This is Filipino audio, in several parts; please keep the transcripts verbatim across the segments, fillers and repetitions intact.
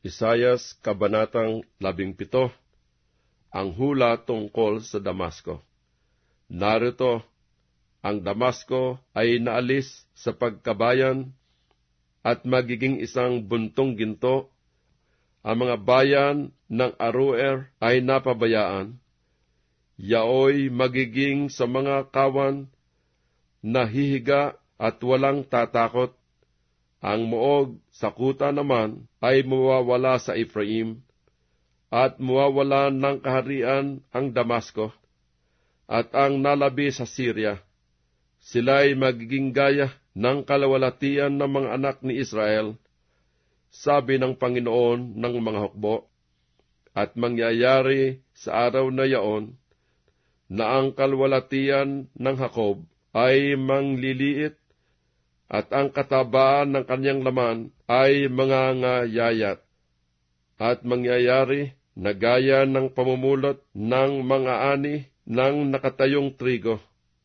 Isayas Kabanatang labing pito. Ang hula tungkol sa Damasco. Narito, ang Damasco ay naalis sa pagkabayan at magiging isang buntong ginto. Ang mga bayan ng Aroer ay napabayaan. Yaoy magiging sa mga kawan, nahihiga at walang tatakot. Ang Moog sa kuta naman ay mawawala sa Ephraim, at mawawala ng kaharian ang Damasco, at ang nalabi sa Syria. Sila'y magiging gaya ng kalawalatian ng mga anak ni Israel, sabi ng Panginoon ng mga hukbo. At mangyayari sa araw na yaon, na ang kalawalatian ng Jacob ay mangliliit, at ang katabaan ng kanyang laman ay mangangayayat, at mangyayari na gaya ng pamumulot ng mga ani ng nakatayong trigo,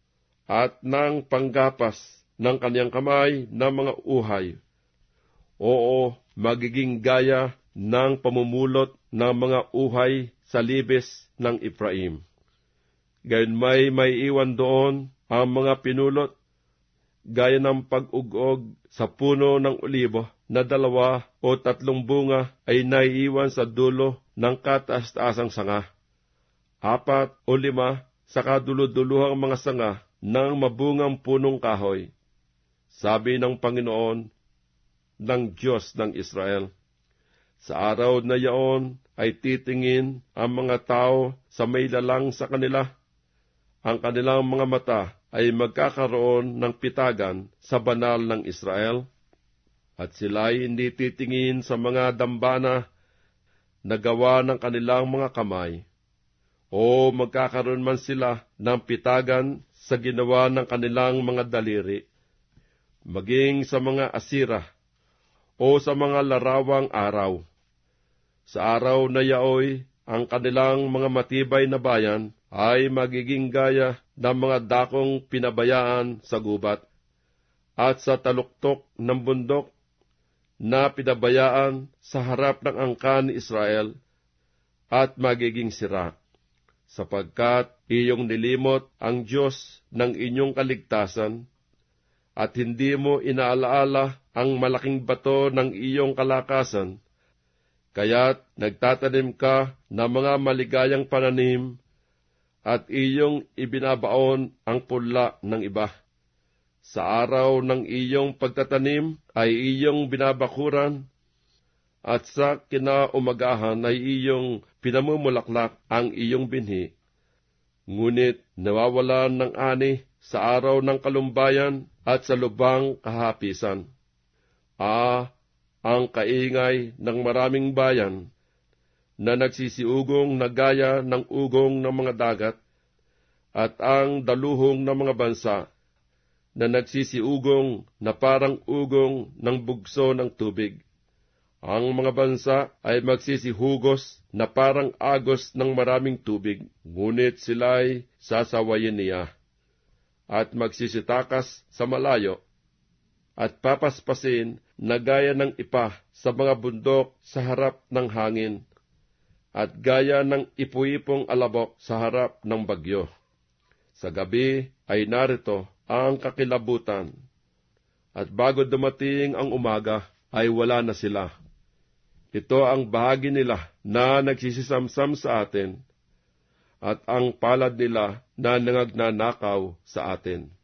at ng panggapas ng kanyang kamay ng mga uhay. Oo, magiging gaya ng pamumulot ng mga uhay sa libis ng Ephraim. Gayon may may iwan doon ang mga pinulot, gaya ng pag-ugog sa puno ng olibo na dalawa o tatlong bunga ay naiiwan sa dulo ng kataas-taasang sanga. Apat o lima sa kaduluduluhang mga sanga ng mabungang punong kahoy, sabi ng Panginoon ng Diyos ng Israel. Sa araw na yaon ay titingin ang mga tao sa may lalang sa kanila. Ang kanilang mga mata ay magkakaroon ng pitagan sa banal ng Israel, at sila'y hindi titingin sa mga dambana na gawa ng kanilang mga kamay, o magkakaroon man sila ng pitagan sa ginawa ng kanilang mga daliri, maging sa mga asira, o sa mga larawang araw. Sa araw na yaoy, ang kanilang mga matibay na bayan ay magiging gaya ng mga dakong pinabayaan sa gubat, at sa taluktok ng bundok na pinabayaan sa harap ng angkan ni Israel, at magiging sira, sapagkat iyong nilimot ang Diyos ng inyong kaligtasan, at hindi mo inaalaala ang malaking bato ng iyong kalakasan. Kaya't nagtatanim ka ng mga maligayang pananim, at iyong ibinabaon ang punla ng iba. Sa araw ng iyong pagtatanim ay iyong binabakuran, at sa kinaumagahan ay iyong pinamumulaklak ang iyong binhi. Ngunit nawawalan ng ani sa araw ng kalumbayan at sa lubang kahapisan. Ah, ang kaingay ng maraming bayan na nagsisiugong na gaya ng ugong ng mga dagat, at ang daluhong ng mga bansa na nagsisiugong na parang ugong ng bugso ng tubig. Ang mga bansa ay magsisihugos na parang agos ng maraming tubig, ngunit sila'y sasawayin niya, at magsisitakas sa malayo, at papaspasin na gaya ng ipa sa mga bundok sa harap ng hangin, at gaya ng ipu-ipong alabok sa harap ng bagyo. Sa gabi ay narito ang kakilabutan, at bago dumating ang umaga ay wala na sila. Ito ang bahagi nila na nagsisisamsam sa atin, at ang palad nila na nangagnanakaw sa atin.